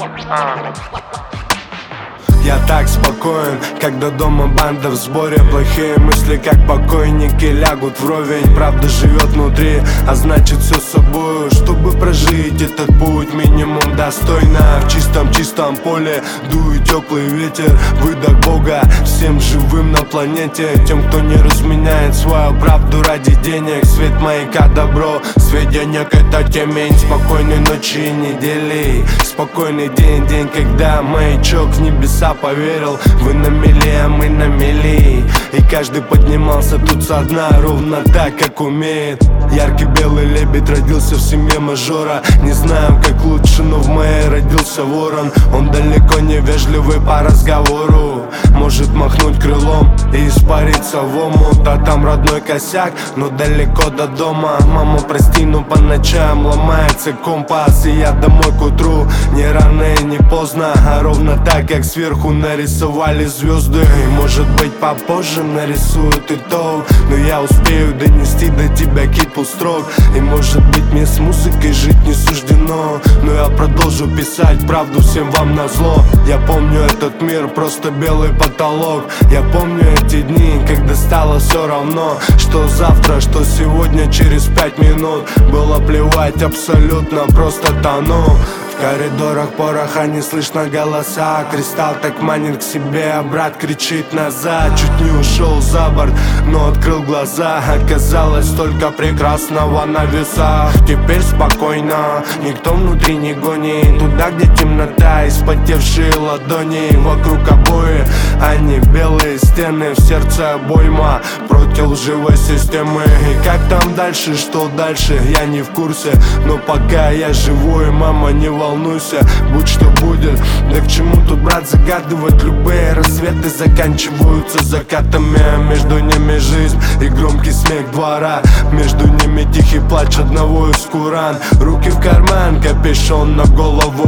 Я так спокоен, когда дома банда в сборе. Плохие мысли, как покойники, лягут вровень. Правда живет внутри, а значит все с собою. Чтобы прожить этот путь минимум достойно. В чистом поле дует теплый ветер. Выдох Бога всем живым на планете. Тем, кто не разменяет свою правду ради денег. Свет маяка, добро, свет денег — это темень. Спокойной ночи и недели, спокойный день, когда маячок в небеса поверил. Вы на мели, а мы на мели. И каждый поднимался тут со дна, ровно так, как умеет. Яркий белый лебедь родился в семье мажора. Не знаю, как лучше, но в моей родился ворон. Он далеко не вежливый по разговору. Может махнуть крылом и испариться в омут. А там родной косяк, но далеко до дома. Мама, прости, но по ночам ломается компас. И я домой к утру, не рано и не поздно, а ровно так, как сверху нарисовали звезды. И может быть попозже нарисуют и то, но я успею донести до тебя кипу строк. И может быть мне с музыкой жить не суждено, но я продолжу писать правду всем вам назло. Я помню этот мир, просто белый потолок. Я помню эти дни, когда стало все равно, что завтра, что сегодня, через 5 минут. Было плевать абсолютно, просто тону. В коридорах пороха, не слышно голоса. Кристалл так манит к себе, а брат кричит назад. Чуть не ушел за борт, но открыл глаза. Оказалось столько прекрасного на весах. Теперь спокойно, никто внутри не гонит. Туда, где темнота и вспотевшие ладони. Вокруг обои, они белые стены. В сердце обойма против лживой системы. И как там дальше, что дальше, я не в курсе. Но пока я живой, мама, не волнуйся, будь что будет. Да к чему тут, брат, загадывать? Любые рассветы заканчиваются закатами. Между ними жизнь и громкий смех двора. Между ними тихий плач одного из куран. Руки в карман, капюшон на голову.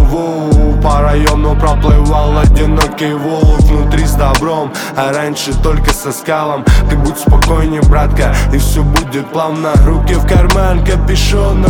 По району проплывал одинокий волк. Внутри с добром, а раньше только со скалом. Ты будь спокойней, братка, и все будет плавно. Руки в карман, капюшон на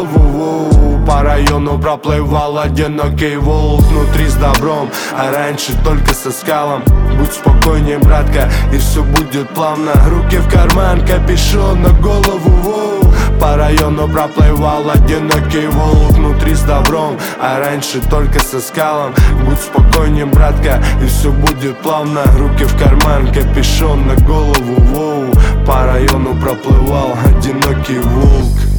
голову. По району проплывал одинокий волк. Внутри с добром, а раньше только со скалом. Будь спокойней, братка, и все будет плавно. Руки в карман, капюшон на голову. По району проплывал одинокий волк. Внутри с добром, а раньше только со скалом. Будь спокойней, братка, и все будет плавно. Руки в карман, капюшон на голову. По району проплывал одинокий волк.